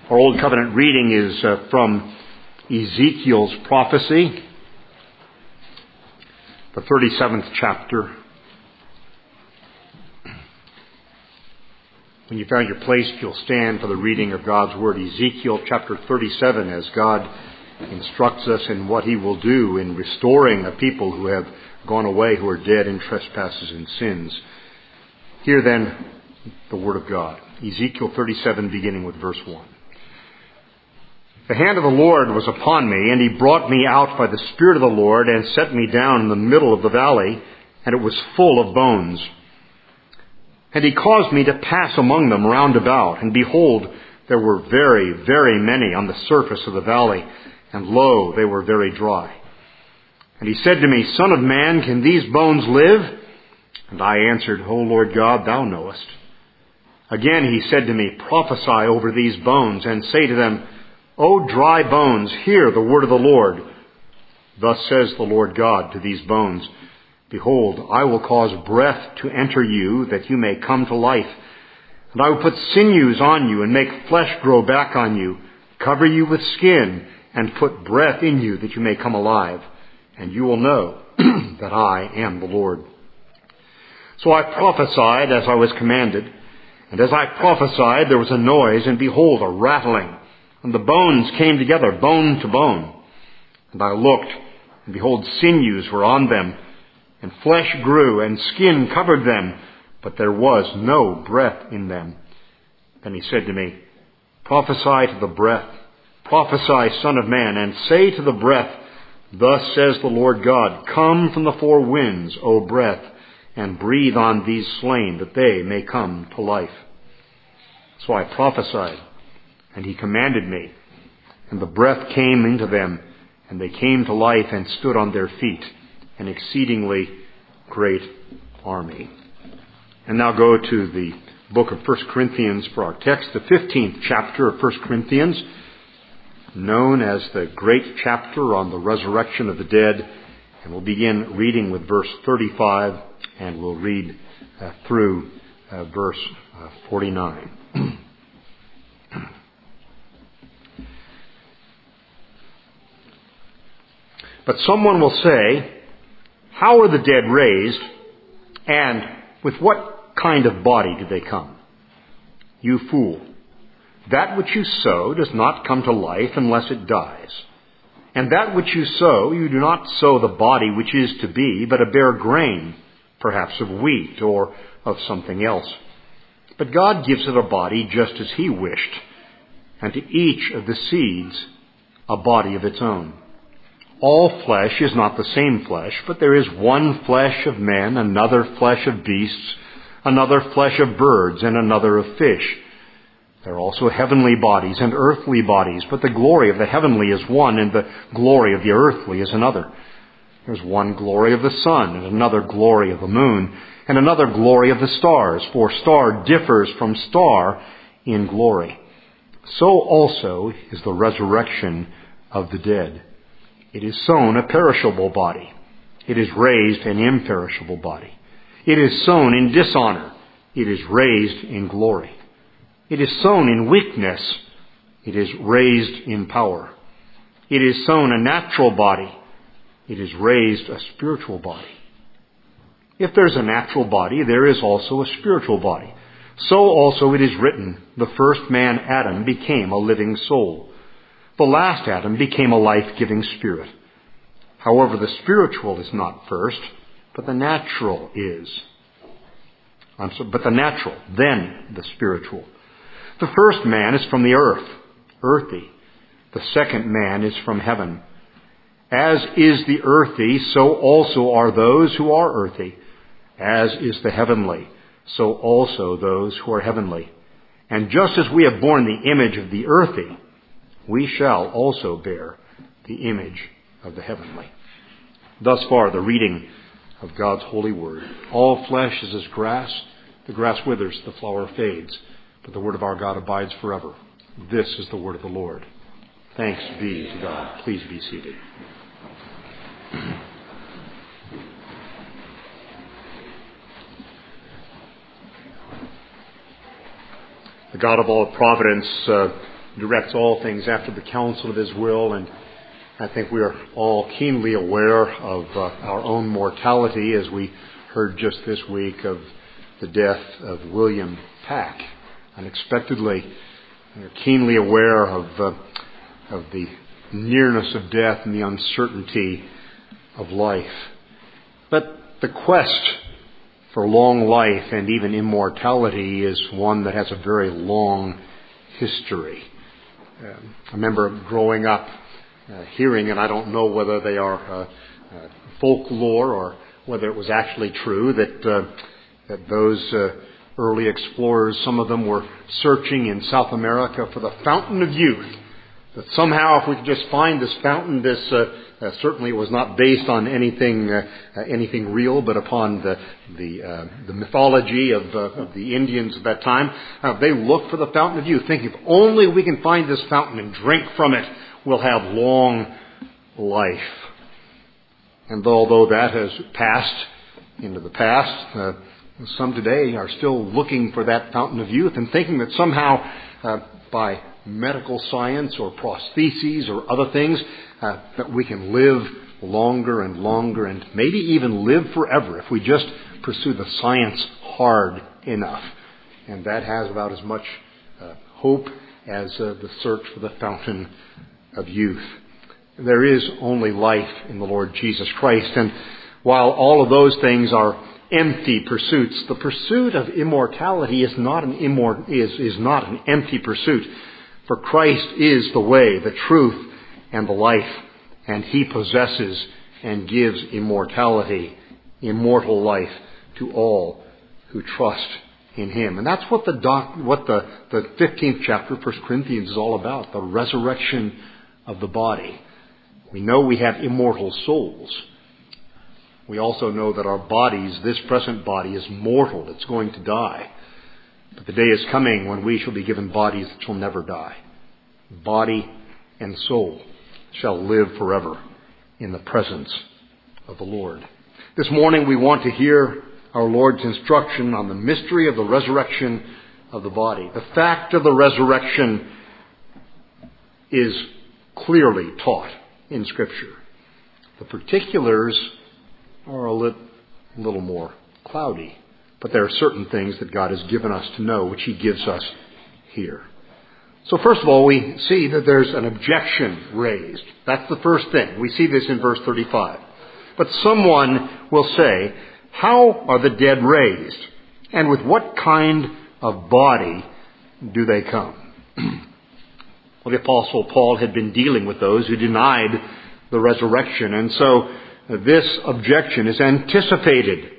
Our Old Covenant reading is from Ezekiel's prophecy, the 37th chapter. When you found your place, you'll stand for the reading of God's Word. Ezekiel chapter 37, as God instructs us in what He will do in restoring a people who have gone away, who are dead in trespasses and sins. Hear then the Word of God. Ezekiel 37, beginning with verse 1. The hand of the Lord was upon me, and He brought me out by the Spirit of the Lord, and set me down in the middle of the valley, and it was full of bones. And He caused me to pass among them round about, and behold, there were very, very many on the surface of the valley, and lo, they were very dry. And He said to me, Son of man, can these bones live? And I answered, O Lord God, Thou knowest. Again He said to me, Prophesy over these bones, and say to them, O dry bones, hear the word of the Lord. Thus says the Lord God to these bones, Behold, I will cause breath to enter you, that you may come to life. And I will put sinews on you, and make flesh grow back on you, cover you with skin, and put breath in you, that you may come alive. And you will know that I am the Lord. So I prophesied as I was commanded. And as I prophesied, there was a noise, and behold, a rattling. And the bones came together, bone to bone. And I looked, and behold, sinews were on them, and flesh grew, and skin covered them, but there was no breath in them. Then He said to me, Prophesy to the breath, prophesy, Son of man, and say to the breath, Thus says the Lord God, Come from the four winds, O breath, and breathe on these slain, that they may come to life. So I prophesied. And He commanded me, and the breath came into them, and they came to life and stood on their feet, an exceedingly great army. And now go to the book of 1 Corinthians for our text, the 15th chapter of 1 Corinthians, known as the great chapter on the resurrection of the dead. And we'll begin reading with verse 35, and we'll read through verse 49. But someone will say, How are the dead raised, and with what kind of body do they come? You fool! That which you sow does not come to life unless it dies. And that which you sow, you do not sow the body which is to be, but a bare grain, perhaps of wheat or of something else. But God gives it a body just as He wished, and to each of the seeds a body of its own. All flesh is not the same flesh, but there is one flesh of men, another flesh of beasts, another flesh of birds, and another of fish. There are also heavenly bodies and earthly bodies, but the glory of the heavenly is one, and the glory of the earthly is another. There's one glory of the sun, and another glory of the moon, and another glory of the stars, for star differs from star in glory. So also is the resurrection of the dead. It is sown a perishable body. It is raised an imperishable body. It is sown in dishonor. It is raised in glory. It is sown in weakness. It is raised in power. It is sown a natural body. It is raised a spiritual body. If there's a natural body, there is also a spiritual body. So also it is written, the first man, Adam, became a living soul. The last Adam became a life-giving spirit. However, the spiritual is not first, but the natural is. But the natural, then the spiritual. The first man is from the earth, earthy. The second man is from heaven. As is the earthy, so also are those who are earthy. As is the heavenly, so also those who are heavenly. And just as we have borne the image of the earthy, we shall also bear the image of the heavenly. Thus far, the reading of God's holy word. All flesh is as grass. The grass withers, the flower fades, but the word of our God abides forever. This is the word of the Lord. Thanks be to God. Please be seated. The God of all providence directs all things after the counsel of His will, and I think we are all keenly aware of our own mortality, as we heard just this week of the death of William Pack unexpectedly. We're keenly aware of the nearness of death and the uncertainty of life. But the quest for long life and even immortality is one that has a very long history. I remember growing up hearing, and I don't know whether they are folklore or whether it was actually true, that those early explorers, some of them were searching in South America for the fountain of youth. That somehow, if we could just find this fountain, this certainly was not based on anything real, but upon the mythology of the Indians of that time. They looked for the fountain of youth, thinking, if only we can find this fountain and drink from it, we'll have long life. And although that has passed into the past, some today are still looking for that fountain of youth and thinking that somehow by medical science or prostheses or other things that we can live longer and longer and maybe even live forever if we just pursue the science hard enough. And that has about as much hope as the search for the fountain of youth. There is only life in the Lord Jesus Christ, and while all of those things are empty pursuits, the pursuit of immortality is not an empty pursuit. For Christ is the way, the truth, and the life, and He possesses and gives immortality, immortal life to all who trust in Him. And that's what the 15th chapter of 1 Corinthians is all about, the resurrection of the body. We know we have immortal souls. We also know that our bodies, this present body, is mortal. It's going to die. But the day is coming when we shall be given bodies that shall never die. Body and soul shall live forever in the presence of the Lord. This morning we want to hear our Lord's instruction on the mystery of the resurrection of the body. The fact of the resurrection is clearly taught in Scripture. The particulars are a little more cloudy, but there are certain things that God has given us to know, which He gives us here. So first of all, we see that there's an objection raised. That's the first thing. We see this in verse 35. But someone will say, how are the dead raised? And with what kind of body do they come? Well, the Apostle Paul had been dealing with those who denied the resurrection, and so this objection is anticipated.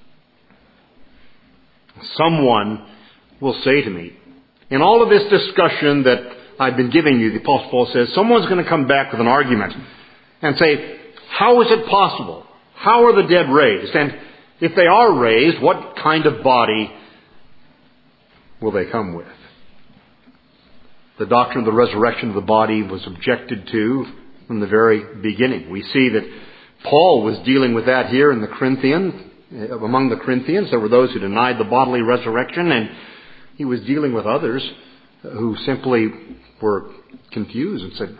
Someone will say to me, in all of this discussion that I've been giving you, the Apostle Paul says, someone's going to come back with an argument and say, how is it possible? How are the dead raised? And if they are raised, what kind of body will they come with? The doctrine of the resurrection of the body was objected to from the very beginning. We see that Paul was dealing with that here in the Corinthians. Among the Corinthians, there were those who denied the bodily resurrection, and he was dealing with others who simply were confused and said,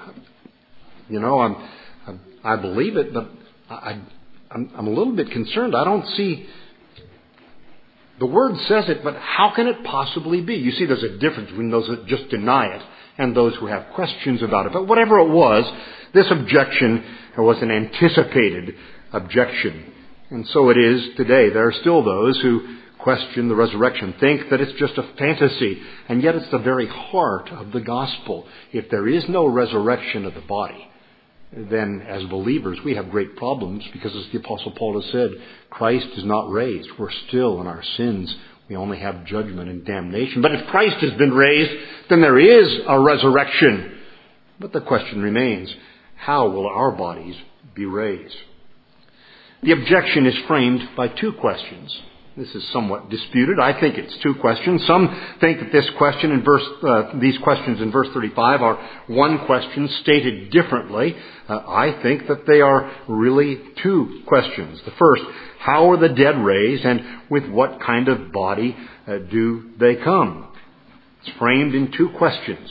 I believe it, but I'm a little bit concerned. I don't see. The Word says it, but how can it possibly be? You see, there's a difference between those that just deny it and those who have questions about it. But whatever it was, this objection was an anticipated objection. And so it is today. There are still those who question the resurrection, think that it's just a fantasy, and yet it's the very heart of the gospel. If there is no resurrection of the body, then as believers we have great problems, because as the Apostle Paul has said, Christ is not raised. We're still in our sins. We only have judgment and damnation. But if Christ has been raised, then there is a resurrection. But the question remains, how will our bodies be raised? The objection is framed by two questions. This is somewhat disputed. I think it's two questions. Some think that these questions in verse 35 are one question stated differently. I think that they are really two questions. The first, how are the dead raised, and with what kind of body do they come? It's framed in two questions.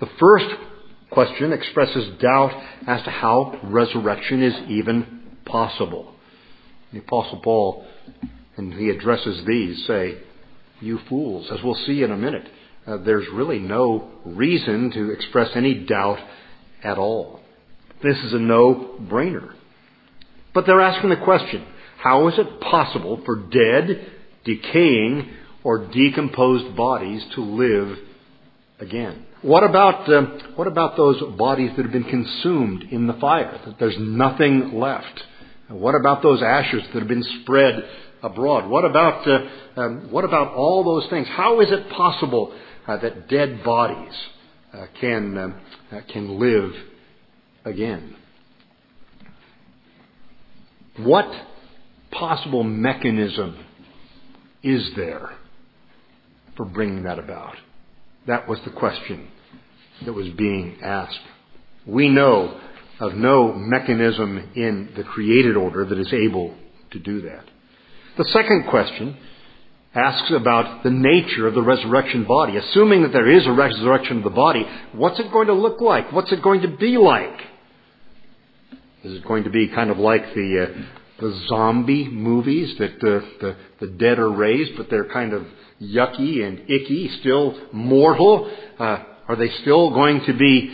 The first question expresses doubt as to how resurrection is even possible. The Apostle Paul, and he addresses these, say, "You fools," as we'll see in a minute. There's really no reason to express any doubt at all. This is a no-brainer. But they're asking the question, how is it possible for dead, decaying, or decomposed bodies to live again? What about those bodies that have been consumed in the fire? That there's nothing left. What about those ashes that have been spread abroad? What about all those things? How is it possible that dead bodies can live again? What possible mechanism is there for bringing that about? That was the question that was being asked. We know of no mechanism in the created order that is able to do that. The second question asks about the nature of the resurrection body. Assuming that there is a resurrection of the body, what's it going to look like? What's it going to be like? Is it going to be kind of like the zombie movies that the dead are raised, but they're kind of yucky and icky, still mortal? Are they still going to be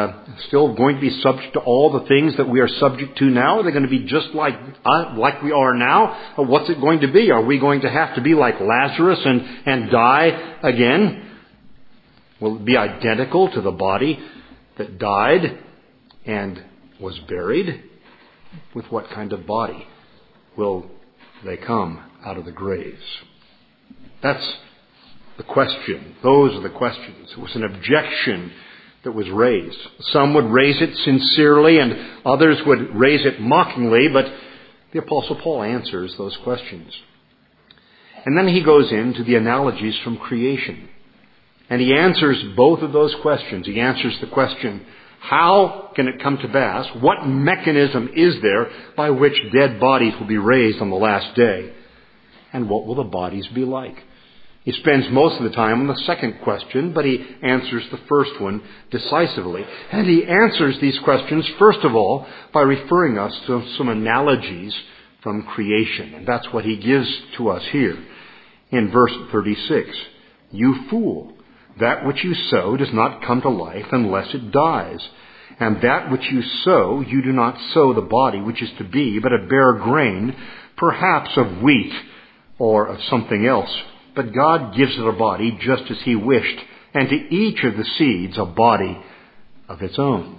subject to all the things that we are subject to now? Are they going to be just like we are now? Or what's it going to be? Are we going to have to be like Lazarus and die again? Will it be identical to the body that died and was buried? With what kind of body will they come out of the graves? That's the question. Those are the questions. It was an objection that was raised. Some would raise it sincerely and others would raise it mockingly, but the Apostle Paul answers those questions. And then he goes into the analogies from creation. And he answers both of those questions. He answers the question, how can it come to pass? What mechanism is there by which dead bodies will be raised on the last day? And what will the bodies be like? He spends most of the time on the second question, but he answers the first one decisively. And he answers these questions, first of all, by referring us to some analogies from creation. And that's what he gives to us here in verse 36. You fool! That which you sow does not come to life unless it dies. And that which you sow, you do not sow the body which is to be, but a bare grain, perhaps of wheat or of something else. But God gives it a body just as he wished, and to each of the seeds a body of its own.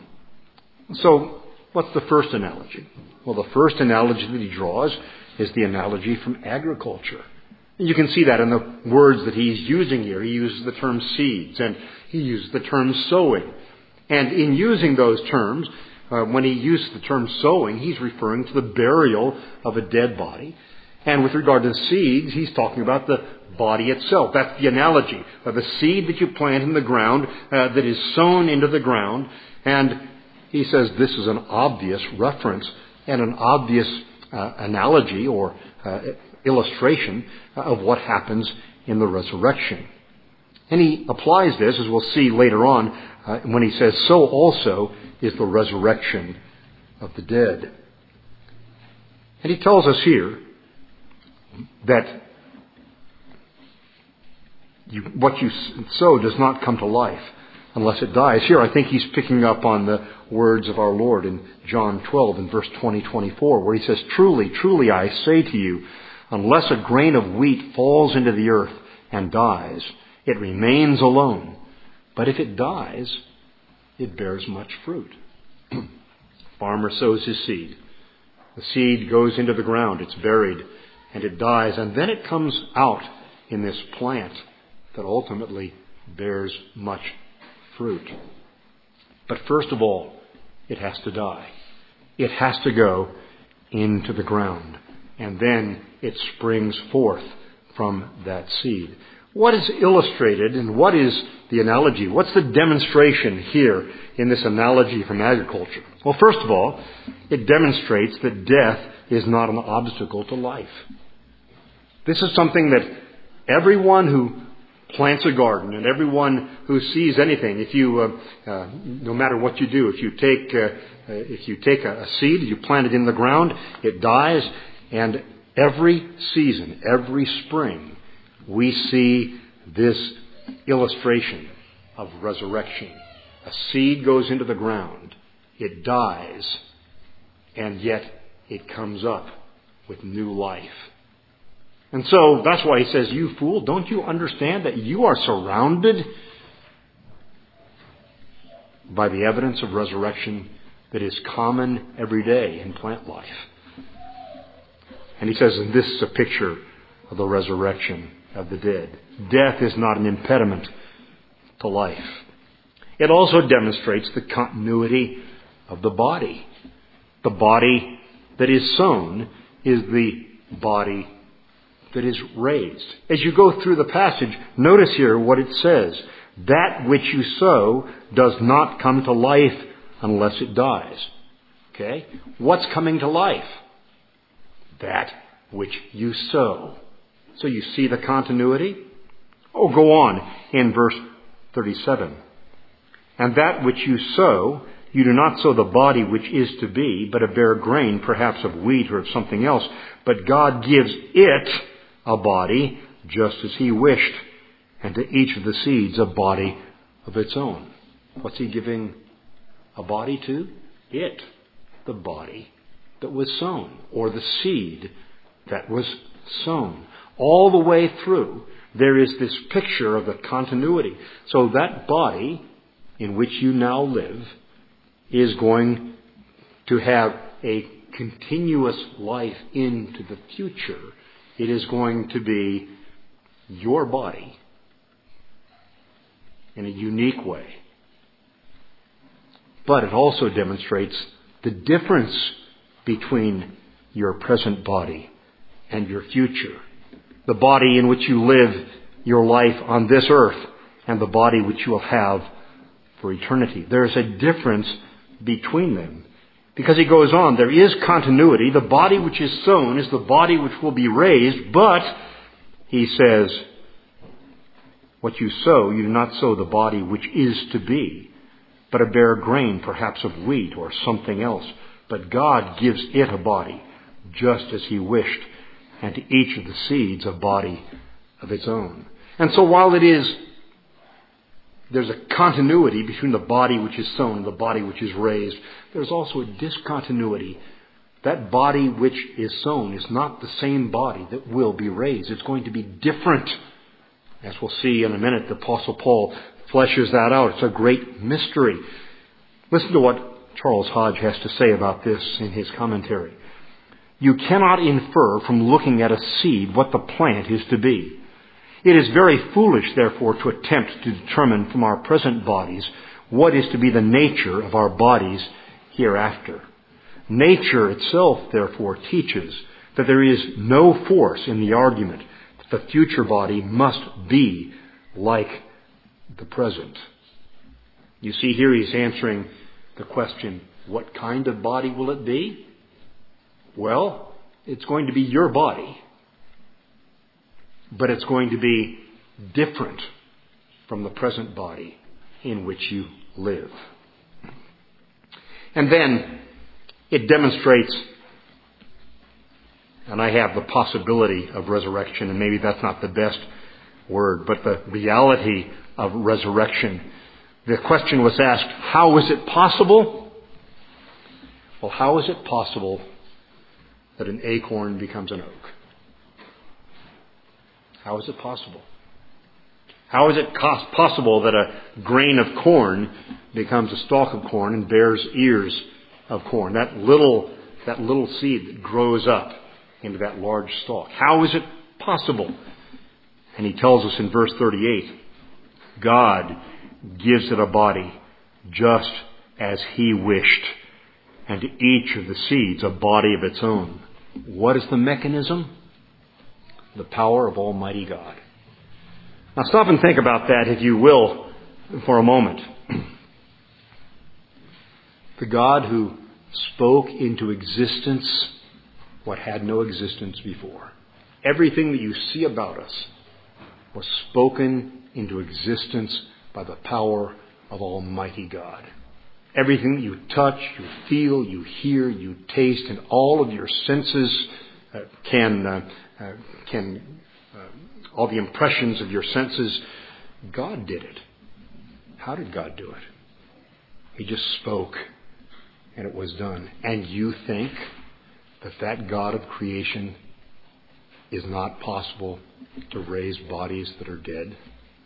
So, what's the first analogy? Well, the first analogy that he draws is the analogy from agriculture. You can see that in the words that he's using here. He uses the term seeds and he uses the term sowing. And in using those terms, when he uses the term sowing, he's referring to the burial of a dead body. And with regard to the seeds, he's talking about the body itself. That's the analogy of a seed that you plant in the ground that is sown into the ground. And he says this is an obvious reference and an obvious analogy or illustration of what happens in the resurrection. And he applies this, as we'll see later on, when he says, so also is the resurrection of the dead. And he tells us here that what you sow does not come to life unless it dies. Here I think he's picking up on the words of our Lord in John 12 in verse 20-24, where he says, truly, truly I say to you, unless a grain of wheat falls into the earth and dies, it remains alone. But if it dies, it bears much fruit. Farmer sows his seed. The seed goes into the ground, it's buried, and it dies. And then it comes out in this plant that ultimately bears much fruit. But first of all, it has to die. It has to go into the ground. And then it springs forth from that seed. What is illustrated and what is the analogy? What's the demonstration here in this analogy from agriculture? Well, first of all, it demonstrates that death is not an obstacle to life. This is something that everyone who plants a garden, and everyone who sees anything, if you, no matter what you do, if you take a seed, you plant it in the ground, it dies, and every season, every spring, we see this illustration of resurrection. A seed goes into the ground, it dies, and yet it comes up with new life. And so that's why he says, you fool, don't you understand that you are surrounded by the evidence of resurrection that is common every day in plant life? And he says, and this is a picture of the resurrection of the dead. Death is not an impediment to life. It also demonstrates the continuity of the body. The body that is sown is the body that is raised. As you go through the passage, notice here what it says. That which you sow does not come to life unless it dies. Okay? What's coming to life? That which you sow. So you see the continuity? Oh, go on in verse 37. And that which you sow, you do not sow the body which is to be, but a bare grain, perhaps of wheat or of something else. But God gives it a body, just as He wished, and to each of the seeds a body of its own. What's He giving a body to? It, the body that was sown, or the seed that was sown. All the way through, there is this picture of the continuity. So that body in which you now live is going to have a continuous life into the future. It is going to be your body in a unique way. But it also demonstrates the difference between your present body and your future. The body in which you live your life on this earth and the body which you will have for eternity. There is a difference between them. Because he goes on, there is continuity. The body which is sown is the body which will be raised, but, he says, what you sow, you do not sow the body which is to be, but a bare grain, perhaps of wheat or something else. But God gives it a body, just as He wished, and to each of the seeds a body of its own. And so while there's a continuity between the body which is sown and the body which is raised, there's also a discontinuity. That body which is sown is not the same body that will be raised. It's going to be different. As we'll see in a minute, the Apostle Paul fleshes that out. It's a great mystery. Listen to what Charles Hodge has to say about this in his commentary. You cannot infer from looking at a seed what the plant is to be. It is very foolish, therefore, to attempt to determine from our present bodies what is to be the nature of our bodies hereafter. Nature itself, therefore, teaches that there is no force in the argument that the future body must be like the present. You see, here he's answering the question, what kind of body will it be? Well, it's going to be your body. But it's going to be different from the present body in which you live. And then it demonstrates, and I have the possibility of resurrection, and maybe that's not the best word, but the reality of resurrection. The question was asked, how is it possible? Well, how is it possible that an acorn becomes an oak? How is it possible? How is it possible that a grain of corn becomes a stalk of corn and bears ears of corn? That little seed that grows up into that large stalk. How is it possible? And he tells us in verse 38, God gives it a body just as He wished, and to each of the seeds a body of its own. What is the mechanism? The power of Almighty God. Now stop and think about that, if you will, for a moment. The God who spoke into existence what had no existence before. Everything that you see about us, was spoken into existence by the power of Almighty God. Everything that you touch, you feel, you hear, you taste, and all of your senses all the impressions of your senses, God did it. How did God do it? He just spoke, and it was done. And you think that God of creation is not possible to raise bodies that are dead?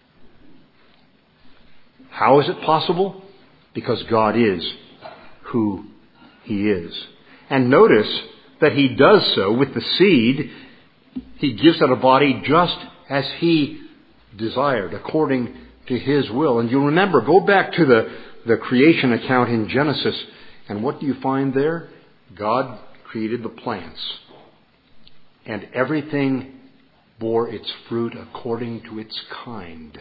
How is it possible? Because God is who He is. And notice that He does so with the seed. He gives it a body just as He desired, according to His will. And you'll remember, go back to the creation account in Genesis, and what do you find there? God created the plants, and everything bore its fruit according to its kind.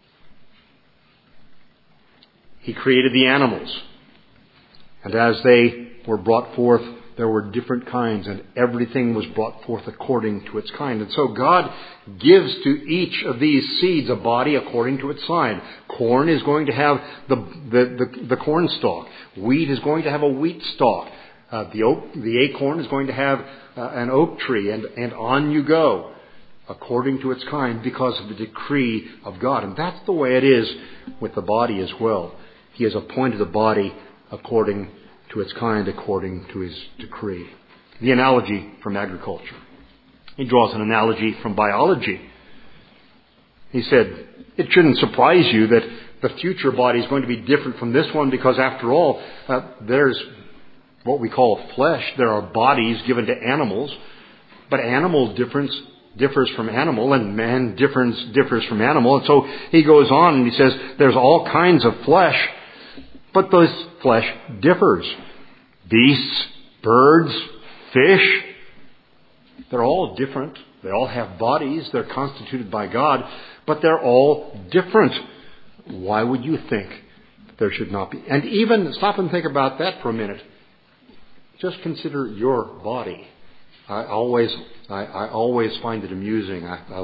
He created the animals, and as they were brought forth, there were different kinds, and everything was brought forth according to its kind. And so God gives to each of these seeds a body according to its kind. Corn is going to have the corn stalk. Wheat is going to have a wheat stalk. The acorn is going to have an oak tree, and on you go, according to its kind, because of the decree of God. And that's the way it is with the body as well. He has appointed a body according to its kind, according to His decree. The analogy from agriculture. He draws an analogy from biology. He said, it shouldn't surprise you that the future body is going to be different from this one, because after all, there's what we call flesh. There are bodies given to animals, but animal differs from animal, and man differs from animal. And so he goes on and he says, there's all kinds of flesh, but this flesh differs. Beasts, birds, fish, they're all different. They all have bodies. They're constituted by God, but they're all different. Why would you think there should not be? And even stop and think about that for a minute. Just consider your body. I always find it amusing. I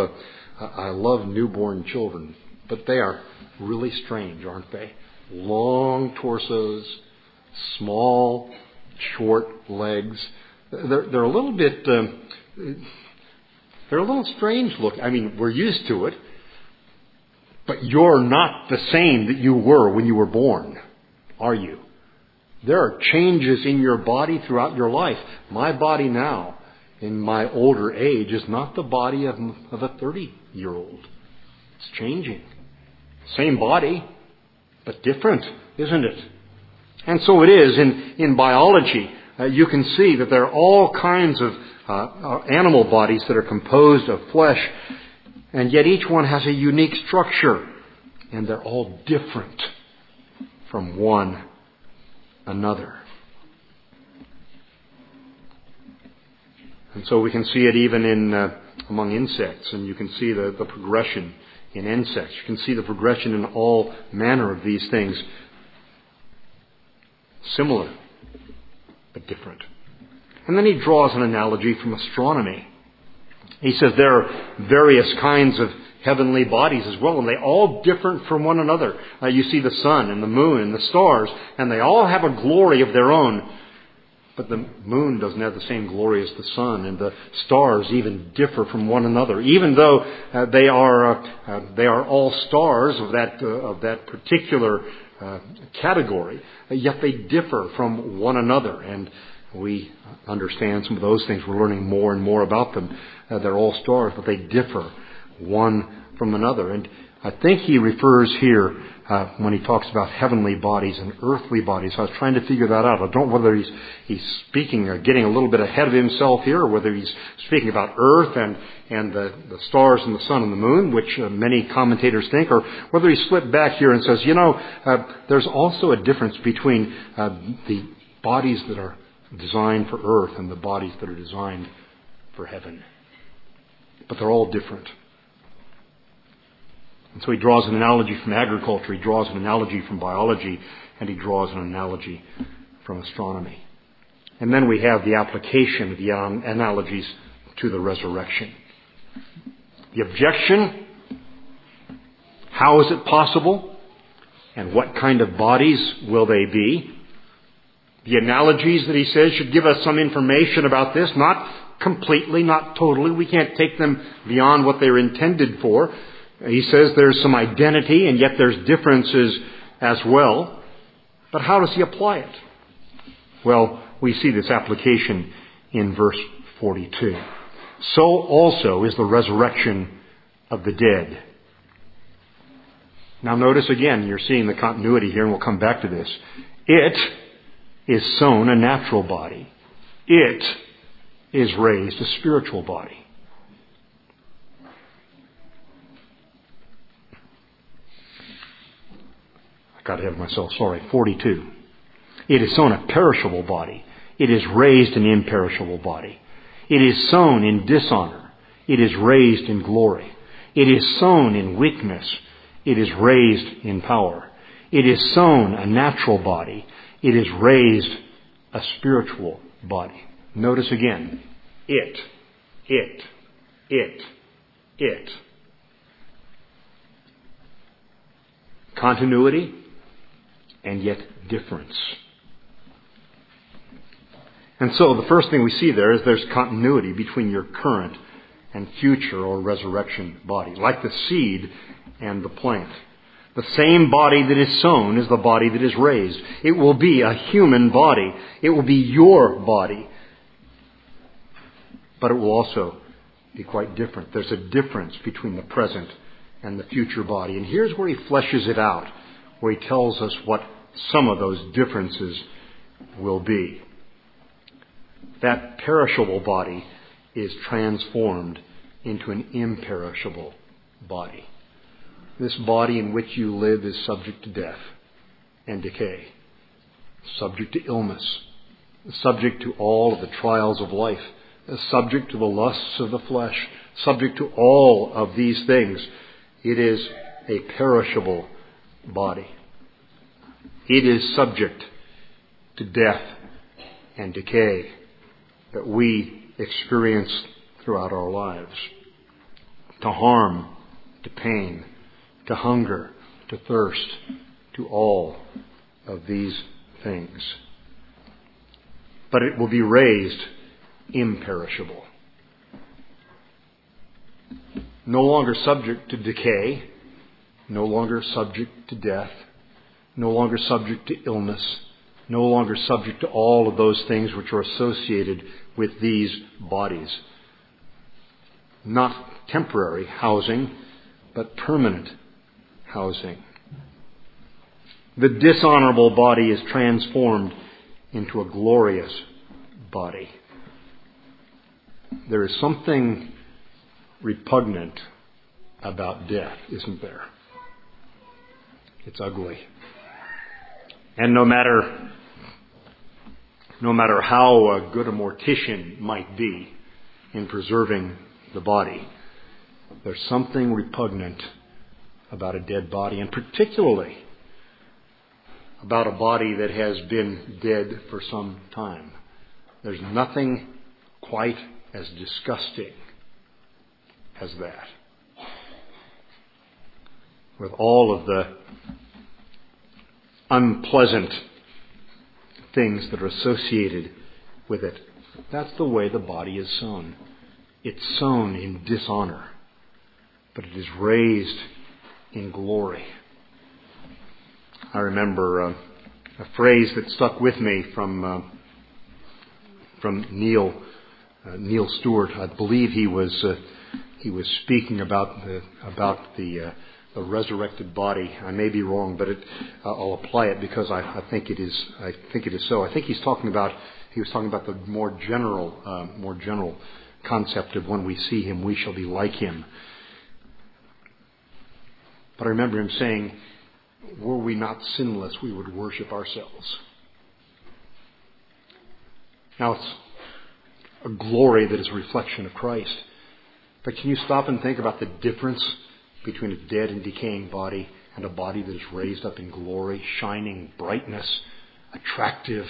love newborn children, but they are really strange, aren't they? Long torsos, small, short legs. They're a little bit. They're a little strange look. I mean, we're used to it, but you're not the same that you were when you were born, are you? There are changes in your body throughout your life. My body now, in my older age, is not the body of a 30-year-old. It's changing. Same body, but different, isn't it? And so it is in biology. You can see that there are all kinds of animal bodies that are composed of flesh, and yet each one has a unique structure, and they're all different from one another. And so we can see it even in among insects, and you can see the progression in insects. You can see the progression in all manner of these things. Similar, but different. And then he draws an analogy from astronomy. He says there are various kinds of heavenly bodies as well, and they all different from one another. You see the sun and the moon and the stars, and they all have a glory of their own. But the moon doesn't have the same glory as the sun, and the stars even differ from one another. Even though they are all stars of that particular category, yet they differ from one another. And we understand some of those things. We're learning more and more about them. They're all stars, but they differ one from another. And I think he refers here, when he talks about heavenly bodies and earthly bodies. I was trying to figure that out. I don't know whether he's speaking, getting a little bit ahead of himself here, or whether he's speaking about earth and the stars and the sun and the moon, which many commentators think, or whether he slipped back here and says, there's also a difference between the bodies that are designed for earth and the bodies that are designed for heaven. But they're all different. And so he draws an analogy from agriculture, he draws an analogy from biology, and he draws an analogy from astronomy. And then we have the application of the analogies to the resurrection. The objection How is it possible? And what kind of bodies will they be? The analogies that he says should give us some information about this, not completely, not totally. We can't take them beyond what they're intended for. He says there's some identity, and yet there's differences as well. But how does he apply it? Well, we see this application in verse 42. So also is the resurrection of the dead. Now notice again, you're seeing the continuity here, and we'll come back to this. It is sown a natural body. It is raised a spiritual body. I got ahead of myself, sorry. 42. It is sown a perishable body. It is raised an imperishable body. It is sown in dishonor. It is raised in glory. It is sown in weakness. It is raised in power. It is sown a natural body. It is raised a spiritual body. Notice again, it. Continuity and yet difference. And so the first thing we see there is there's continuity between your current and future or resurrection body, like the seed and the plant. The same body that is sown is the body that is raised. It will be a human body. It will be your body. But it will also be quite different. There's a difference between the present and the future body. And here's where he fleshes it out, where he tells us what some of those differences will be. That perishable body is transformed into an imperishable body. This body in which you live is subject to death and decay, subject to illness, subject to all of the trials of life, subject to the lusts of the flesh, subject to all of these things. It is a perishable body. It is subject to death and decay that we experience throughout our lives, to harm, to pain, to hunger, to thirst, to all of these things. But it will be raised imperishable. No longer subject to decay, no longer subject to death, no longer subject to illness, no longer subject to all of those things which are associated with these bodies. Not temporary housing, but permanent housing. The dishonorable body is transformed into a glorious body. There is something repugnant about death, isn't there? It's ugly. And no matter how good a mortician might be in preserving the body, there's something repugnant about a dead body, and particularly about a body that has been dead for some time. There's nothing quite as disgusting as that. With all of the unpleasant things that are associated with it. That's the way the body is sown. It's sown in dishonor, but it is raised in glory. I remember a phrase that stuck with me from Neil Stewart. I believe he was speaking about the resurrected body. I may be wrong, but I'll apply it because I think it is so. I think he was talking about the more general concept of when we see him, we shall be like him. But I remember him saying, were we not sinless, we would worship ourselves. Now, it's a glory that is a reflection of Christ. But can you stop and think about the difference between a dead and decaying body and a body that is raised up in glory, shining brightness, attractive,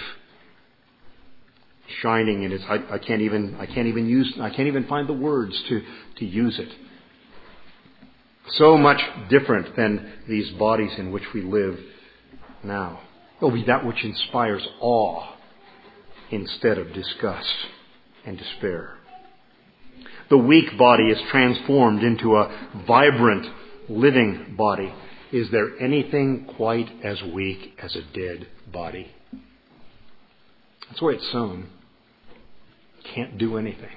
shining in its, I can't even find the words to use it. So much different than these bodies in which we live now. It will be that which inspires awe instead of disgust and despair. The weak body is transformed into a vibrant, living body. Is there anything quite as weak as a dead body? That's the way it's sown. Can't do anything.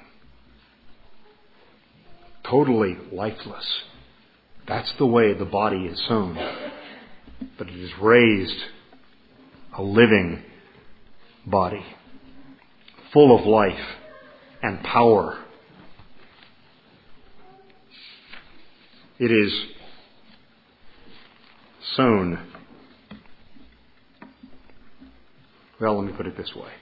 Totally lifeless. That's the way the body is sown. But it is raised a living body, full of life and power. It is sown. Well, let me put it this way.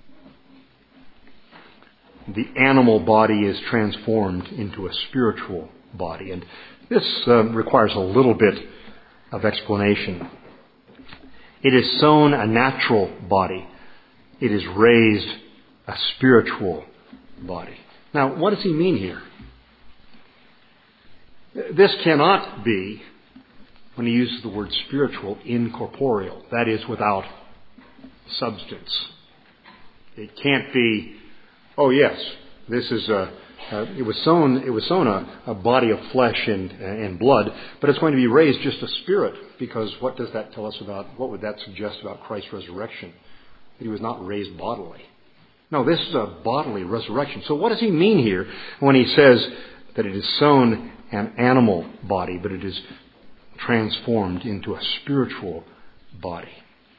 The animal body is transformed into a spiritual body. And this requires a little bit of explanation. It is sown a natural body. It is raised a spiritual body. Now, what does he mean here? This cannot be, when he uses the word spiritual, incorporeal. That is, without substance. It can't be, oh yes, this is it was sown a body of flesh and blood, but it's going to be raised just a spirit, because what does that tell us about, what would that suggest about Christ's resurrection? That he was not raised bodily. No, this is a bodily resurrection. So what does he mean here when he says that it is sown an animal body, but it is transformed into a spiritual body?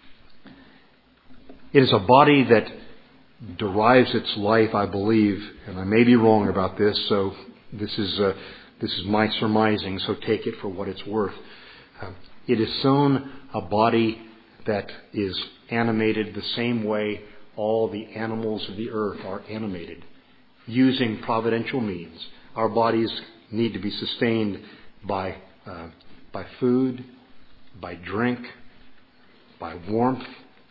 It is a body that derives its life, I believe, and I may be wrong about this, so this is my surmising, so take it for what it's worth. It is sown a body that is animated the same way all the animals of the earth are animated, using providential means. Our bodies need to be sustained by food, by drink, by warmth,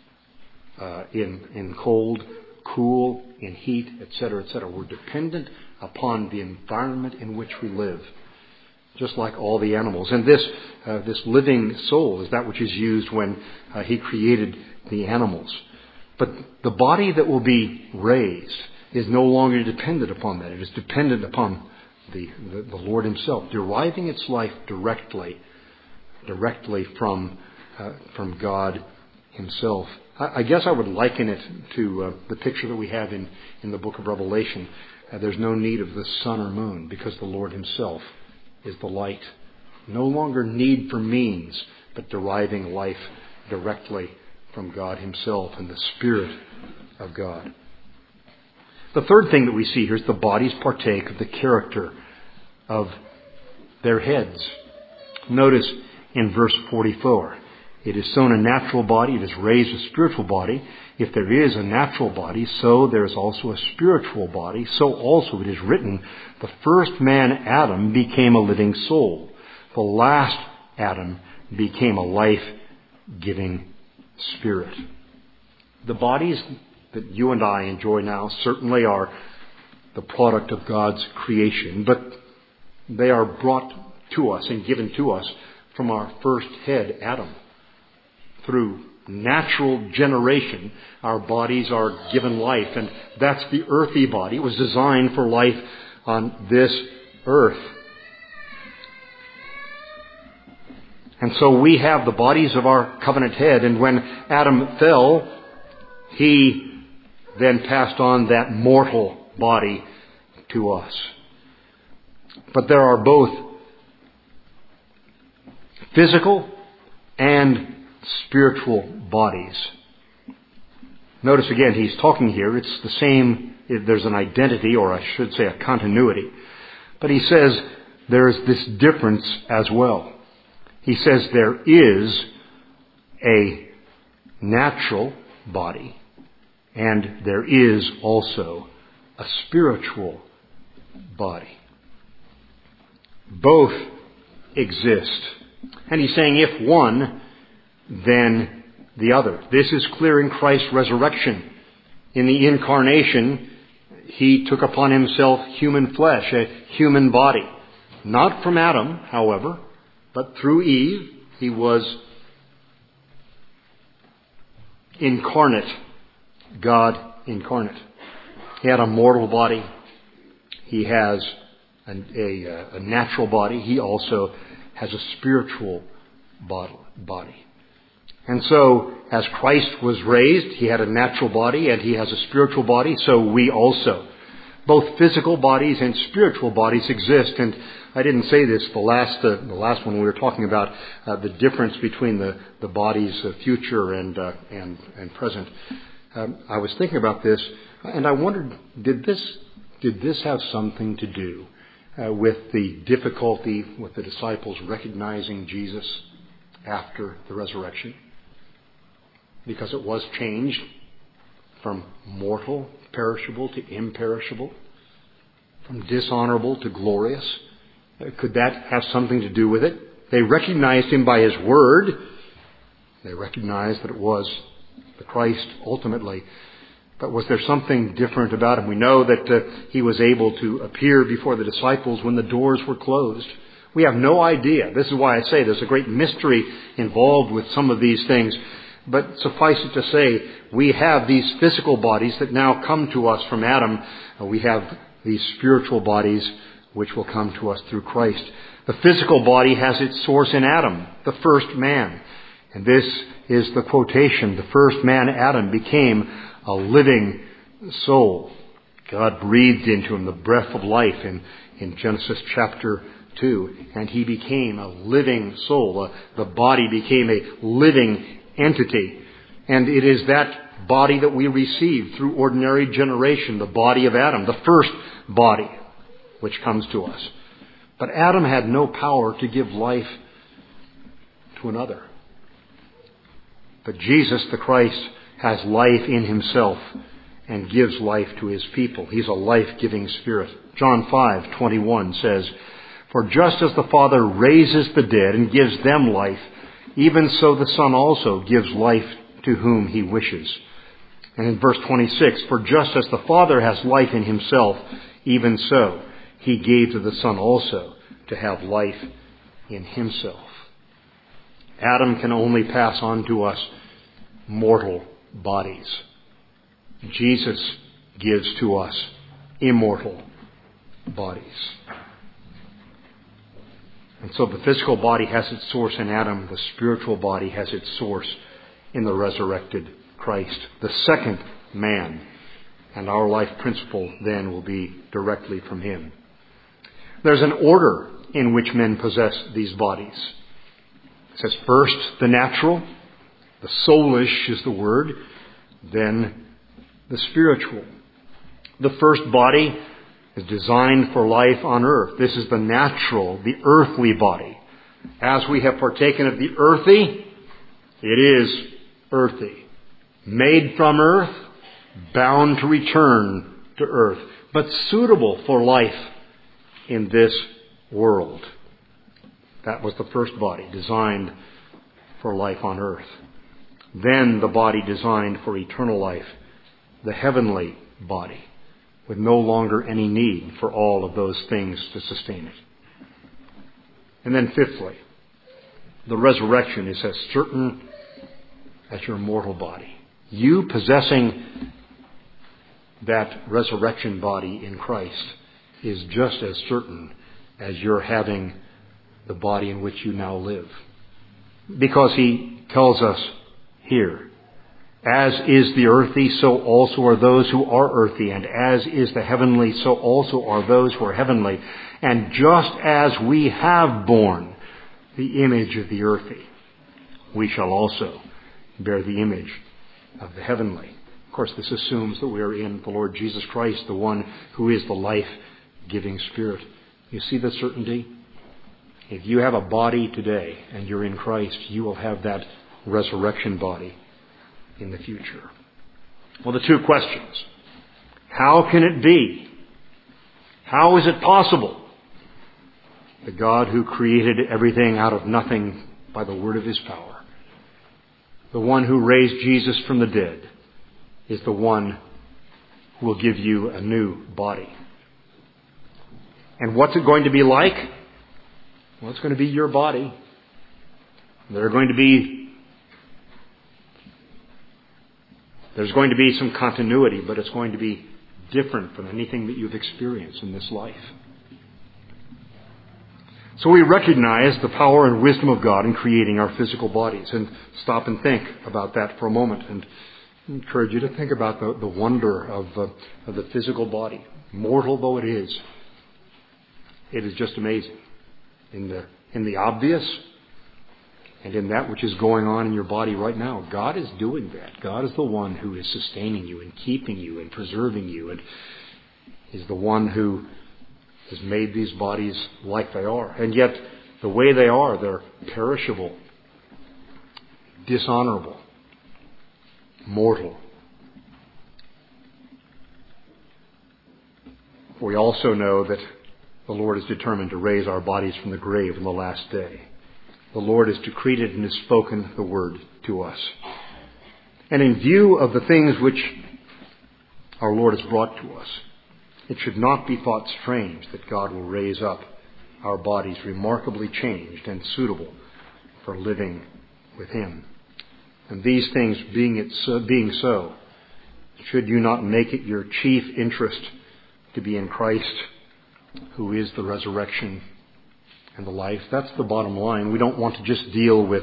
in cold, cool, in heat, etc., etc. We're dependent upon the environment in which we live, just like all the animals. And this living soul is that which is used when he created the animals. But the body that will be raised is no longer dependent upon that. It is dependent upon the Lord himself, deriving its life directly from God himself. I guess I would liken it to the picture that we have in the book of Revelation. There's no need of the sun or moon because the Lord himself is the light. No longer need for means, but deriving life directly from God himself and the Spirit of God. The third thing that we see here is the bodies partake of the character of their heads. Notice in verse 44, it is sown a natural body, it is raised a spiritual body. If there is a natural body, so there is also a spiritual body. So also it is written, the first man, Adam, became a living soul. The last Adam became a life-giving spirit. The bodies that you and I enjoy now certainly are the product of God's creation, but they are brought to us and given to us from our first head, Adam. Through natural generation, our bodies are given life, and that's the earthy body. It was designed for life on this earth. And so we have the bodies of our covenant head, and when Adam fell, he then passed on that mortal body to us. But there are both physical and spiritual bodies. Notice again, he's talking here, it's the same, there's an identity, or I should say a continuity. But he says there is this difference as well. He says there is a natural body, and there is also a spiritual body. Both exist. And he's saying if one, then the other. This is clear in Christ's resurrection. In the incarnation, he took upon himself human flesh, a human body. Not from Adam, however, but through Eve. He was incarnate, God incarnate. He had a mortal body. He has a natural body. He also has a spiritual body. And so, as Christ was raised, He had a natural body and He has a spiritual body, so we also. Both physical bodies and spiritual bodies exist. And I didn't say this the last one we were talking about the difference between the bodies of future and present. I was thinking about this, and I wondered, did this have something to do with the difficulty with the disciples recognizing Jesus after the resurrection? Because it was changed from mortal, perishable to imperishable, from dishonorable to glorious. Could that have something to do with it? They recognized Him by His word. They recognized that it was the Christ ultimately. But was there something different about Him? We know that He was able to appear before the disciples when the doors were closed. We have no idea. This is why I say there's a great mystery involved with some of these things. But suffice it to say, we have these physical bodies that now come to us from Adam. We have these spiritual bodies which will come to us through Christ. The physical body has its source in Adam, the first man. And this is the quotation. The first man, Adam, became a living soul. God breathed into him the breath of life in Genesis chapter 2. And he became a living soul. The body became a living entity. And it is that body that we receive through ordinary generation, the body of Adam, the first body which comes to us. But Adam had no power to give life to another. But Jesus, the Christ, has life in Himself and gives life to His people. He's a life-giving Spirit. John 5:21 says, "For just as the Father raises the dead and gives them life, even so the Son also gives life to whom He wishes." And in verse 26, "For just as the Father has life in Himself, even so He gave to the Son also to have life in Himself." Adam can only pass on to us mortal bodies. Jesus gives to us immortal bodies. And so the physical body has its source in Adam. The spiritual body has its source in the resurrected Christ, the second man. And our life principle then will be directly from Him. There's an order in which men possess these bodies. It says first the natural, the soulish is the word, then the spiritual. The first body is designed for life on earth. This is the natural, the earthly body. As we have partaken of the earthy, it is earthy. Made from earth, bound to return to earth, but suitable for life in this world. That was the first body, designed for life on earth. Then the body designed for eternal life, the heavenly body, with no longer any need for all of those things to sustain it. And then fifthly, the resurrection is as certain as your mortal body. You possessing that resurrection body in Christ is just as certain as your having the body in which you now live. Because He tells us here, as is the earthy, so also are those who are earthy, and as is the heavenly, so also are those who are heavenly. And just as we have borne the image of the earthy, we shall also bear the image of the heavenly. Of course, this assumes that we are in the Lord Jesus Christ, the one who is the life-giving Spirit. You see the certainty? If you have a body today and you're in Christ, you will have that resurrection body in the future. Well, the two questions. How can it be? How is it possible? The God who created everything out of nothing by the word of His power, the one who raised Jesus from the dead, is the one will give you a new body. And what's it going to be like? Well, it's going to be your body. There's going to be some continuity, but it's going to be different from anything that you've experienced in this life. So we recognize the power and wisdom of God in creating our physical bodies, and stop and think about that for a moment, and encourage you to think about the wonder of the physical body. Mortal though it is just amazing in the obvious and in that which is going on in your body right now. God is doing that. God is the one who is sustaining you and keeping you and preserving you, and is the one who has made these bodies like they are. And yet, the way they are, they're perishable, dishonorable, mortal. We also know that the Lord is determined to raise our bodies from the grave in the last day. The Lord has decreed it and has spoken the word to us. And in view of the things which our Lord has brought to us, it should not be thought strange that God will raise up our bodies remarkably changed and suitable for living with Him. And these things being so, should you not make it your chief interest to be in Christ, who is the resurrection and the life? That's the bottom line. We don't want to just deal with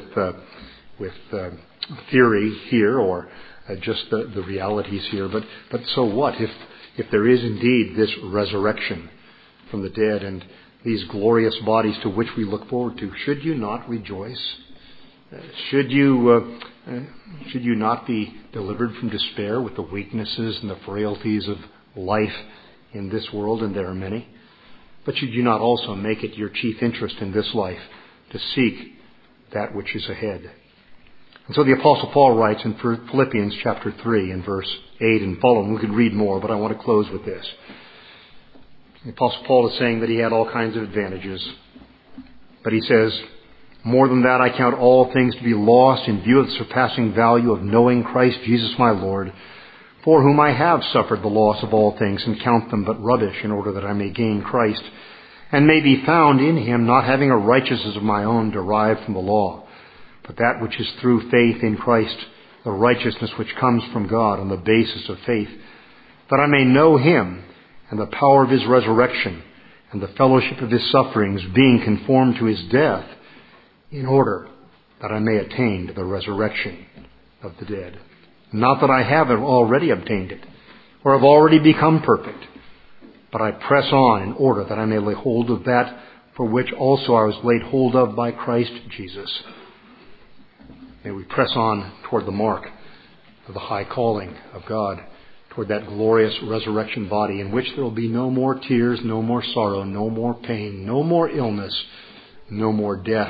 theory here, or just the realities here. But so what if there is indeed this resurrection from the dead and these glorious bodies to which we look forward to? Should you not rejoice? Should you not be delivered from despair with the weaknesses and the frailties of life in this world? And there are many. But should you not also make it your chief interest in this life to seek that which is ahead? And so the Apostle Paul writes in Philippians chapter 3 and verse 8 and following. We could read more, but I want to close with this. The Apostle Paul is saying that he had all kinds of advantages. But he says, "More than that, I count all things to be lost in view of the surpassing value of knowing Christ Jesus my Lord, for whom I have suffered the loss of all things, and count them but rubbish, in order that I may gain Christ, and may be found in Him, not having a righteousness of my own derived from the law, but that which is through faith in Christ, the righteousness which comes from God on the basis of faith, that I may know Him, and the power of His resurrection, and the fellowship of His sufferings, being conformed to His death, in order that I may attain to the resurrection of the dead. Not that I have already obtained it, or have already become perfect, but I press on in order that I may lay hold of that for which also I was laid hold of by Christ Jesus." May we press on toward the mark of the high calling of God, toward that glorious resurrection body in which there will be no more tears, no more sorrow, no more pain, no more illness, no more death.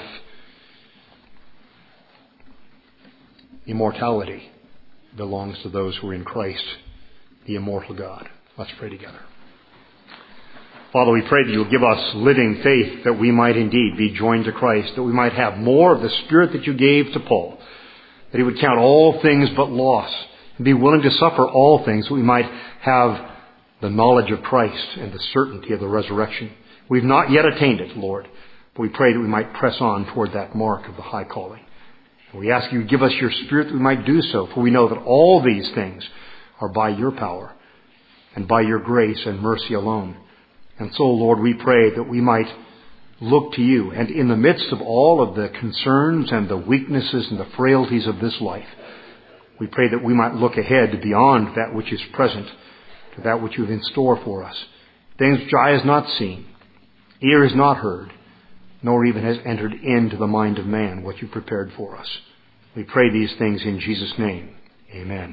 Immortality belongs to those who are in Christ, the immortal God. Let's pray together. Father, we pray that you'll give us living faith, that we might indeed be joined to Christ, that we might have more of the Spirit that you gave to Paul, that he would count all things but loss and be willing to suffer all things, that we might have the knowledge of Christ and the certainty of the resurrection. We've not yet attained it, Lord, but we pray that we might press on toward that mark of the high calling. We ask you to give us your Spirit that we might do so, for we know that all these things are by your power and by your grace and mercy alone. And so, Lord, we pray that we might look to you, and in the midst of all of the concerns and the weaknesses and the frailties of this life, we pray that we might look ahead beyond that which is present to that which you have in store for us. Things which eye has not seen, ear has not heard, nor even has entered into the mind of man what you prepared for us. We pray these things in Jesus' name. Amen.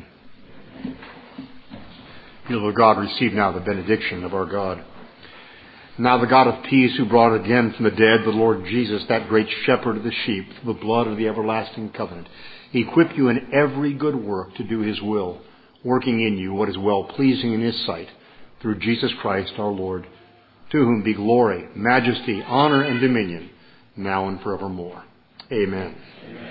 People of God, receive now the benediction of our God. Now the God of peace, who brought again from the dead the Lord Jesus, that great shepherd of the sheep, through the blood of the everlasting covenant, equip you in every good work to do his will, working in you what is well-pleasing in his sight, through Jesus Christ our Lord, to whom be glory, majesty, honor, and dominion, now and forevermore. Amen. Amen.